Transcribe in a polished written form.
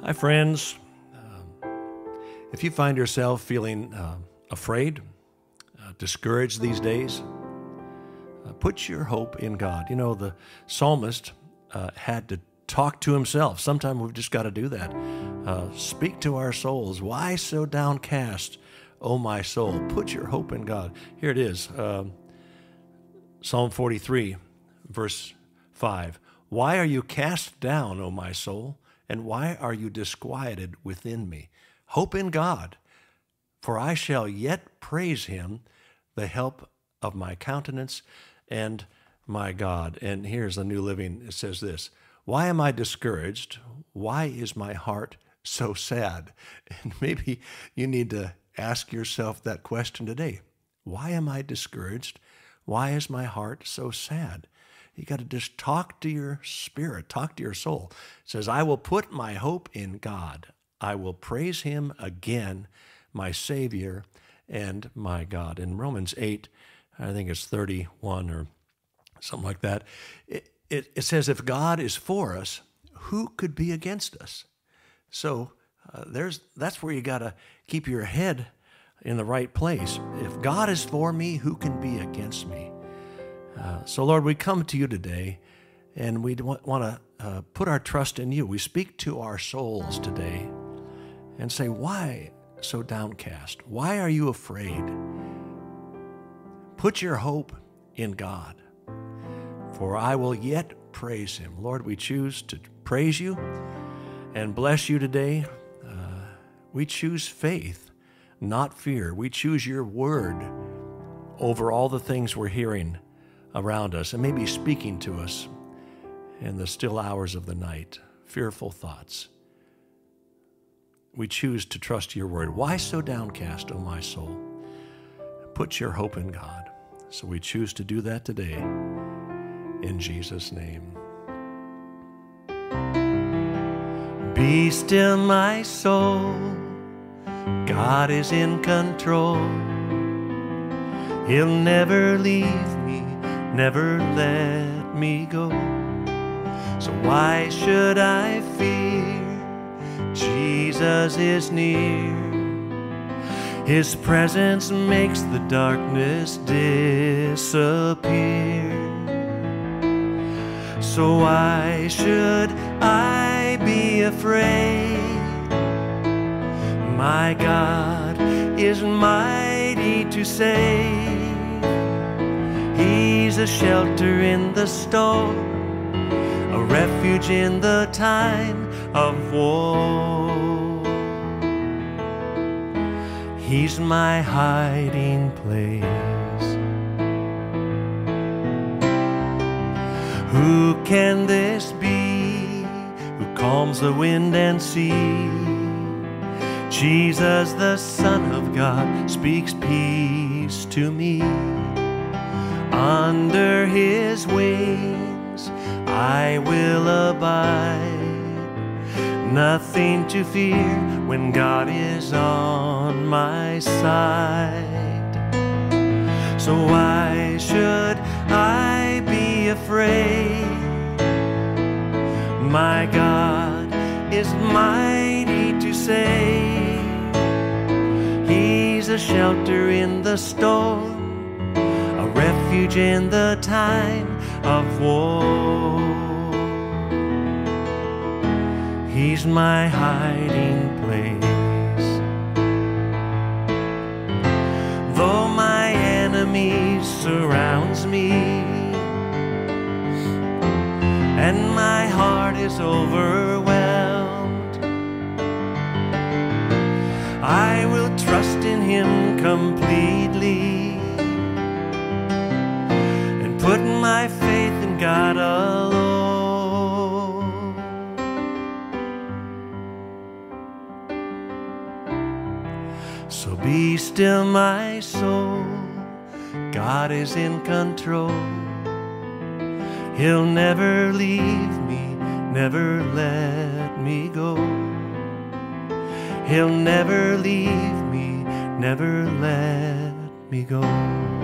Hi, friends. If you find yourself feeling afraid, discouraged these days, put your hope in God. You know, the psalmist had to talk to himself. Sometimes we've just got to do that. Speak to our souls. Why so downcast, O my soul? Put your hope in God. Here it is. Psalm 43, verse 5. Why are you cast down, O my soul? And why are you disquieted within me? Hope in God, for I shall yet praise him, the help of my countenance and my God. And here's the New Living. It says this: why am I discouraged? Why is my heart so sad? And maybe you need to ask yourself that question today. Why am I discouraged? Why is my heart so sad? You got to just talk to your spirit, talk to your soul. It says, I will put my hope in God. I will praise him again, my Savior and my God. In Romans 8, I think it's 31 or something like that, it says, if God is for us, who could be against us? So that's where you got to keep your head in the right place. If God is for me, who can be against me? So, Lord, we come to you today, and we want to put our trust in you. We speak to our souls today and say, why so downcast? Why are you afraid? Put your hope in God, for I will yet praise him. Lord, we choose to praise you and bless you today. We choose faith, not fear. We choose your word over all the things we're hearing around us and maybe speaking to us in the still hours of the night, fearful thoughts. We choose to trust your word. Why so downcast, O my soul? Put your hope in God. So we choose to do that today in Jesus' name. Be still, my soul. God is in control. He'll never leave me, never let me go. So why should I fear? Jesus is near. His presence makes the darkness disappear. So why should I be afraid? My God is mighty to save. He's a shelter in the storm, a refuge in the time of war. He's my hiding place. Who can this be who calms the wind and sea? Jesus, the Son of God, speaks peace to me. Under his wings I will abide. Nothing to fear when God is on my side. So why should I be afraid? My God is mighty to save. He's a shelter in the storm, a refuge in the time of war. He's my hiding place. Though my enemy surrounds me and my heart is overwhelmed, I will trust in him completely and put my faith in God alone. So be still, my soul. God is in control. He'll never leave me, never let me go. He'll never leave me, never let me go.